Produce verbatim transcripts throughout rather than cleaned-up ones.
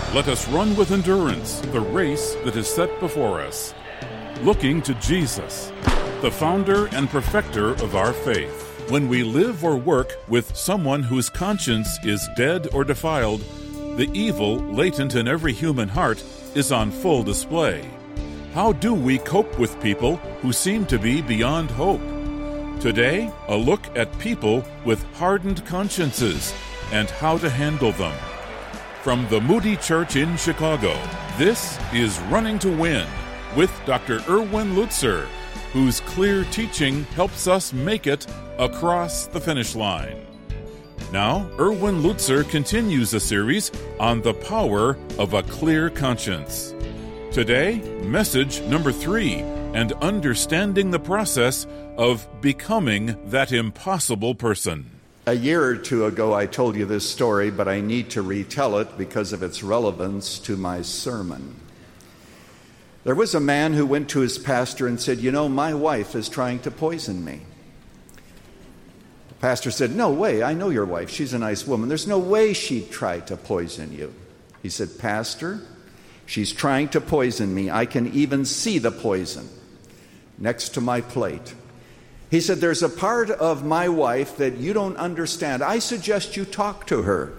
Let us run with endurance the race that is set before us, looking to Jesus, the founder and perfecter of our faith. When we live or work with someone whose conscience is dead or defiled, the evil latent in every human heart is on full display. How do we cope with people who seem to be beyond hope? Today, a look at people with hardened consciences and how to handle them. From the Moody Church in Chicago, this is Running to Win with Doctor Erwin Lutzer, whose clear teaching helps us make it across the finish line. Now, Erwin Lutzer continues a series on the power of a clear conscience. Today, message number three, and understanding the process of becoming that impossible person. A year or two ago, I told you this story, but I need to retell it because of its relevance to my sermon. There was a man who went to his pastor and said, "You know, my wife is trying to poison me." The pastor said, "No way, I know your wife. She's a nice woman. There's no way she'd try to poison you." He said, "Pastor, she's trying to poison me. I can even see the poison next to my plate." He said, "There's a part of my wife that you don't understand. I suggest you talk to her."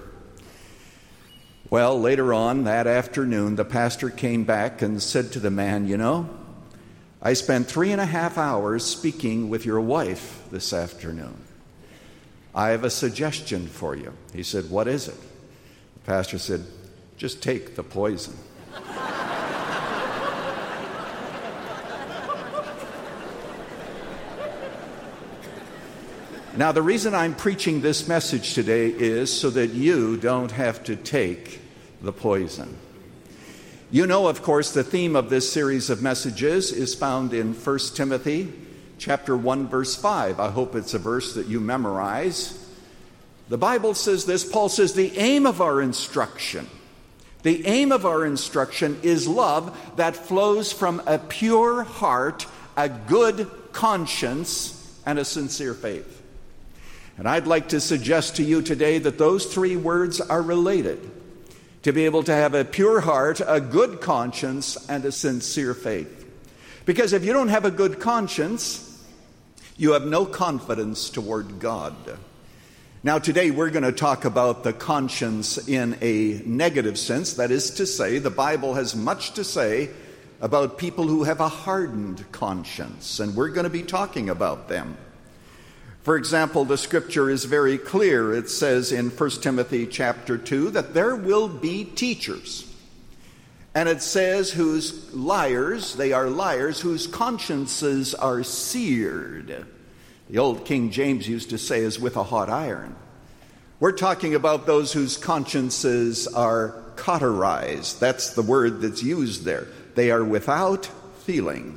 Well, later on that afternoon, the pastor came back and said to the man, "You know, I spent three and a half hours speaking with your wife this afternoon. I have a suggestion for you." He said, "What is it?" The pastor said, "Just take the poison." Now, the reason I'm preaching this message today is so that you don't have to take the poison. You know, of course, the theme of this series of messages is found in First Timothy chapter one, verse five. I hope it's a verse that you memorize. The Bible says this. Paul says, "The aim of our instruction, the aim of our instruction is love that flows from a pure heart, a good conscience, and a sincere faith." And I'd like to suggest to you today that those three words are related. To be able to have a pure heart, a good conscience, and a sincere faith. Because if you don't have a good conscience, you have no confidence toward God. Now today we're going to talk about the conscience in a negative sense. That is to say, the Bible has much to say about people who have a hardened conscience. And we're going to be talking about them. For example, the scripture is very clear. It says in First Timothy chapter two that there will be teachers. And it says whose liars, they are liars, whose consciences are seared. The old King James used to say is with a hot iron. We're talking about those whose consciences are cauterized. That's the word that's used there. They are without feeling.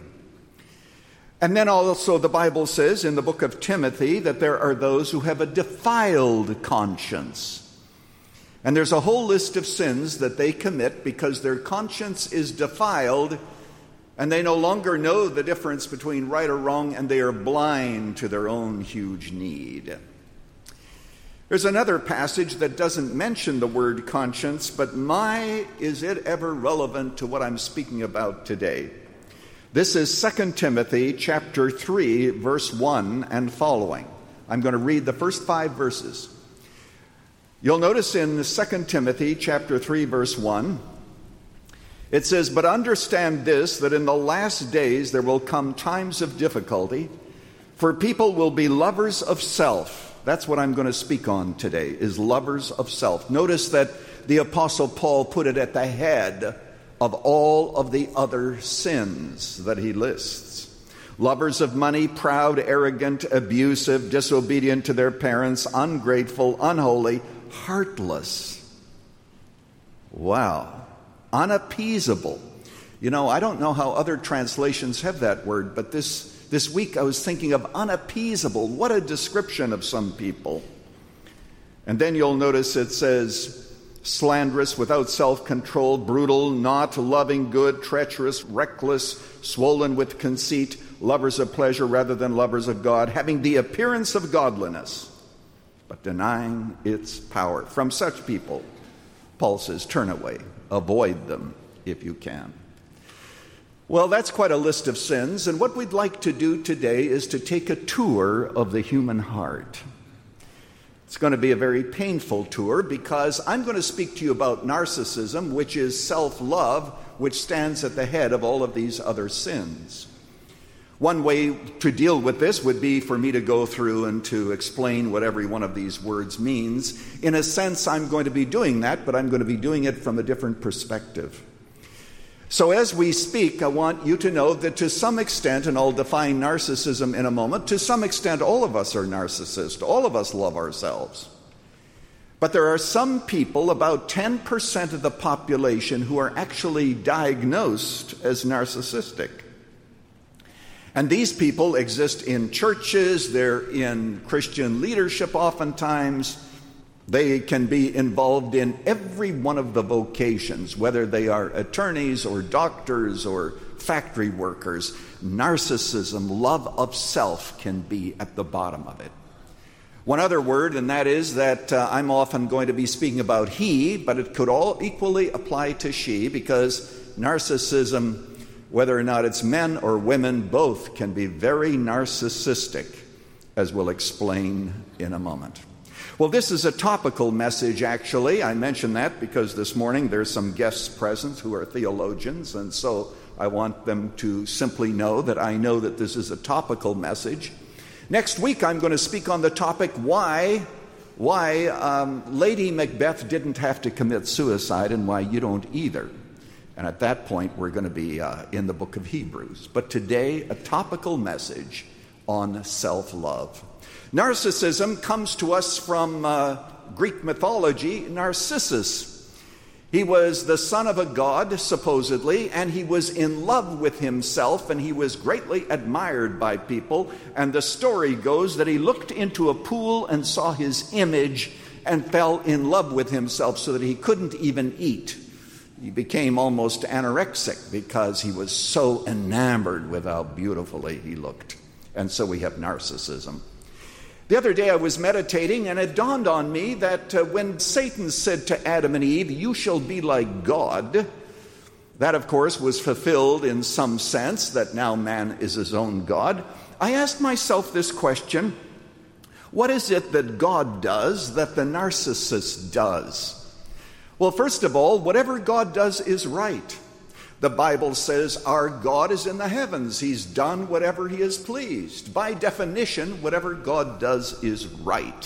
And then also the Bible says in the book of Timothy that there are those who have a defiled conscience. And there's a whole list of sins that they commit because their conscience is defiled and they no longer know the difference between right or wrong, and they are blind to their own huge need. There's another passage that doesn't mention the word conscience, but my, is it ever relevant to what I'm speaking about today. This is Second Timothy chapter three, verse one and following. I'm going to read the first five verses. You'll notice in Second Timothy chapter three, verse one, it says, "But understand this, that in the last days there will come times of difficulty, for people will be lovers of self." That's what I'm going to speak on today, is lovers of self. Notice that the Apostle Paul put it at the head of all of the other sins that he lists. Lovers of money, proud, arrogant, abusive, disobedient to their parents, ungrateful, unholy, heartless. Wow. Unappeasable. You know, I don't know how other translations have that word, but this, this week I was thinking of unappeasable. What a description of some people. And then you'll notice it says, slanderous, without self-control, brutal, not loving good, treacherous, reckless, swollen with conceit, lovers of pleasure rather than lovers of God, having the appearance of godliness, but denying its power. From such people, Paul says, turn away, avoid them if you can. Well, that's quite a list of sins, and what we'd like to do today is to take a tour of the human heart. It's going to be a very painful tour because I'm going to speak to you about narcissism, which is self-love, which stands at the head of all of these other sins. One way to deal with this would be for me to go through and to explain what every one of these words means. In a sense, I'm going to be doing that, but I'm going to be doing it from a different perspective. So as we speak, I want you to know that to some extent, and I'll define narcissism in a moment, to some extent all of us are narcissists. All of us love ourselves. But there are some people, about ten percent of the population, who are actually diagnosed as narcissistic. And these people exist in churches, they're in Christian leadership oftentimes. They can be involved in every one of the vocations, whether they are attorneys or doctors or factory workers. Narcissism, love of self, can be at the bottom of it. One other word, and that is that uh, I'm often going to be speaking about he, but it could all equally apply to she, because narcissism, whether or not it's men or women, both can be very narcissistic, as we'll explain in a moment. Well, this is a topical message, actually. I mention that because this morning there's some guests present who are theologians, and so I want them to simply know that I know that this is a topical message. Next week I'm going to speak on the topic why, why um, Lady Macbeth didn't have to commit suicide and why you don't either. And at that point we're going to be uh, in the book of Hebrews. But today, a topical message on self-love. Narcissism comes to us from uh, Greek mythology, Narcissus. He was the son of a god, supposedly, and he was in love with himself, and he was greatly admired by people. And the story goes that he looked into a pool and saw his image and fell in love with himself so that he couldn't even eat. He became almost anorexic because he was so enamored with how beautifully he looked. And so we have narcissism. The other day I was meditating, and it dawned on me that uh, when Satan said to Adam and Eve, "You shall be like God," that, of course, was fulfilled in some sense, that now man is his own God. I asked myself this question: what is it that God does that the narcissist does? Well, first of all, whatever God does is right. The Bible says our God is in the heavens. He's done whatever he is pleased. By definition, whatever God does is right.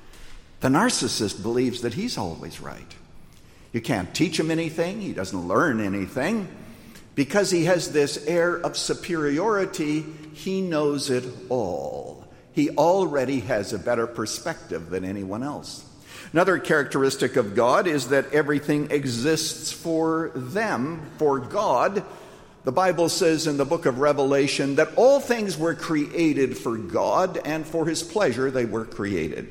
The narcissist believes that he's always right. You can't teach him anything. He doesn't learn anything. Because he has this air of superiority, he knows it all. He already has a better perspective than anyone else. Another characteristic of God is that everything exists for them, for God. The Bible says in the book of Revelation that all things were created for God, and for his pleasure they were created.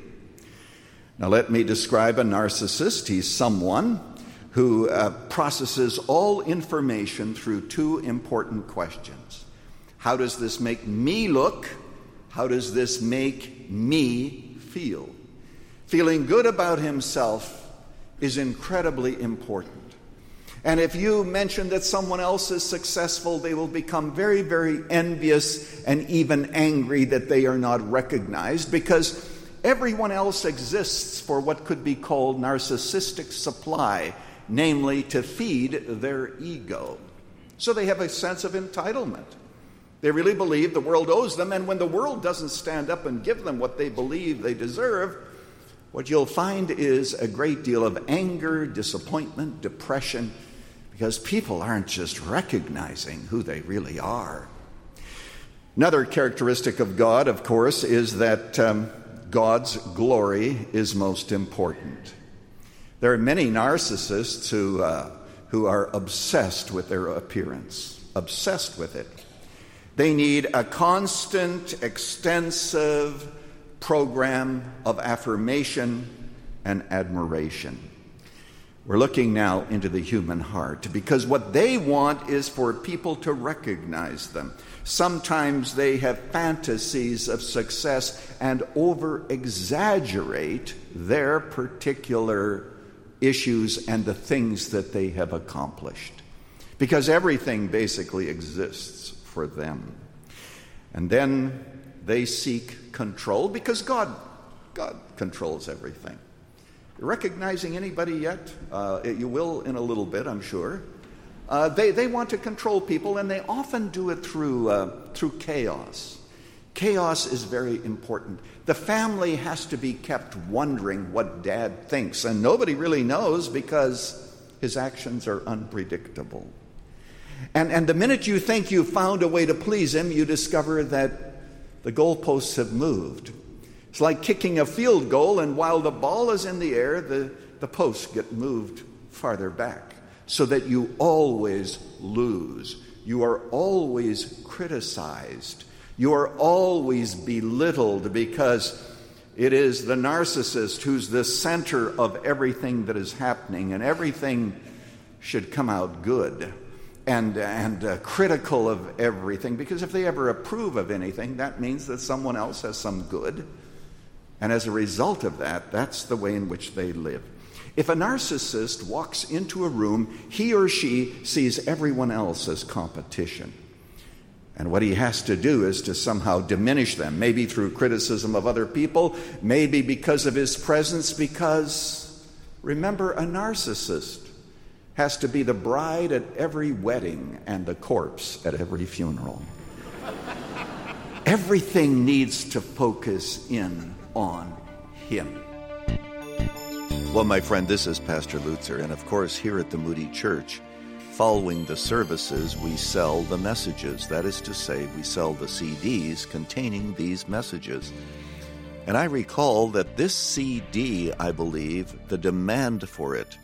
Now let me describe a narcissist. He's someone who uh, processes all information through two important questions. How does this make me look? How does this make me feel? Feeling good about himself is incredibly important. And if you mention that someone else is successful, they will become very, very envious and even angry that they are not recognized, because everyone else exists for what could be called narcissistic supply, namely to feed their ego. So they have a sense of entitlement. They really believe the world owes them, and when the world doesn't stand up and give them what they believe they deserve, what you'll find is a great deal of anger, disappointment, depression, because people aren't just recognizing who they really are. Another characteristic of God, of course, is that um, God's glory is most important. There are many narcissists who, uh, who are obsessed with their appearance, obsessed with it. They need a constant, extensive program of affirmation and admiration. We're looking now into the human heart, because what they want is for people to recognize them. Sometimes they have fantasies of success and over-exaggerate their particular issues and the things that they have accomplished. Because everything basically exists for them. And then they seek control because God, God controls everything. Recognizing anybody yet? Uh, you will in a little bit, I'm sure. Uh, they, they want to control people, and they often do it through, uh, through chaos. Chaos is very important. The family has to be kept wondering what Dad thinks, and nobody really knows because his actions are unpredictable. And, and the minute you think you've found a way to please him, you discover that the goalposts have moved. It's like kicking a field goal, and while the ball is in the air, the, the posts get moved farther back, so that you always lose. You are always criticized. You are always belittled because it is the narcissist who's the center of everything that is happening, and everything should come out good and, and uh, critical of everything, because if they ever approve of anything, that means that someone else has some good. And as a result of that, that's the way in which they live. If a narcissist walks into a room, he or she sees everyone else as competition. And what he has to do is to somehow diminish them, maybe through criticism of other people, maybe because of his presence, because, remember, a narcissist has to be the bride at every wedding and the corpse at every funeral. Everything needs to focus in on him. Well, my friend, this is Pastor Lutzer, and of course, here at the Moody Church, following the services, we sell the messages. That is to say, we sell the C Ds containing these messages. And I recall that this C D, I believe, the demand for it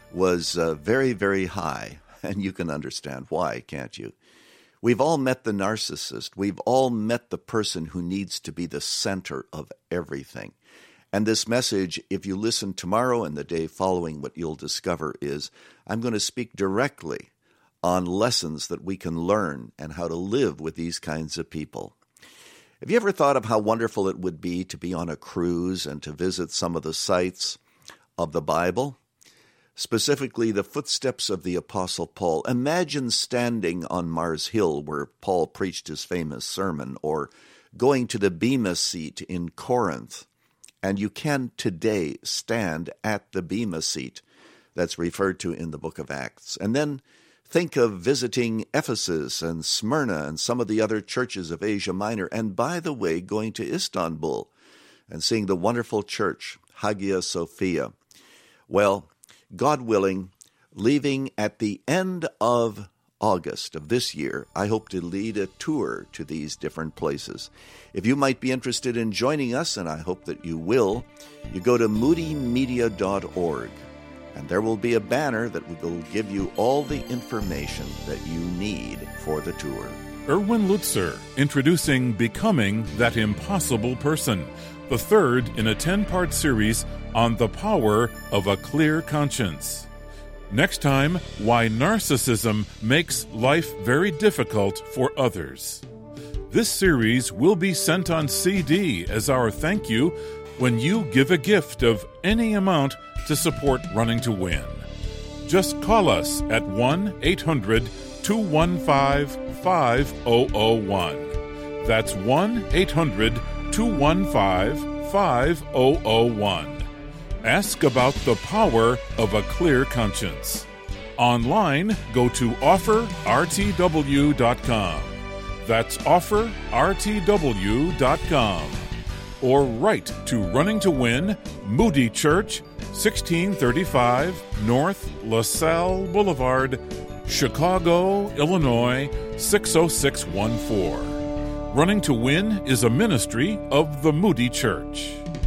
was uh, very, very high. And you can understand why, can't you? We've all met the narcissist. We've all met the person who needs to be the center of everything. And this message, if you listen tomorrow and the day following, what you'll discover is I'm going to speak directly on lessons that we can learn and how to live with these kinds of people. Have you ever thought of how wonderful it would be to be on a cruise and to visit some of the sites of the Bible? Specifically, the footsteps of the Apostle Paul. Imagine standing on Mars Hill where Paul preached his famous sermon, or going to the Bema seat in Corinth. And you can today stand at the Bema seat that's referred to in the book of Acts. And then think of visiting Ephesus and Smyrna and some of the other churches of Asia Minor. And by the way, going to Istanbul and seeing the wonderful church, Hagia Sophia. Well, God willing, leaving at the end of August of this year, I hope to lead a tour to these different places. If you might be interested in joining us, and I hope that you will, you go to moody media dot org, and there will be a banner that will give you all the information that you need for the tour. Erwin Lutzer, introducing Becoming That Impossible Person, the third in a ten-part series on the power of a clear conscience. Next time, why narcissism makes life very difficult for others. This series will be sent on C D as our thank you when you give a gift of any amount to support Running to Win. Just call us at one eight hundred two one five five zero zero one. That's one eight hundred two one five five zero zero one. Ask about the power of a clear conscience. Online, go to offer r t w dot com. That's offer r t w dot com. Or write to Running to Win, Moody Church, sixteen thirty-five North LaSalle Boulevard, Chicago, Illinois, six oh six one four. Running to Win is a ministry of the Moody Church.